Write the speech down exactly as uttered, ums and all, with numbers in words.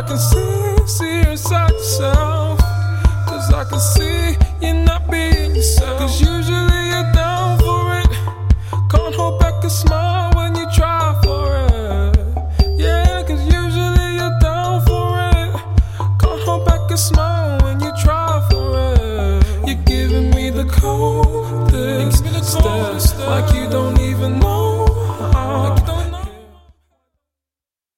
can see, see inside yourself. Cause I can see you're not being yourself. Cause usually you're down for it. Can't hold back a smile when you try for it. Yeah, cause usually you're down for it. Can't hold back a smile when you try for it. You're giving me the coldest stare, like you don't even know how.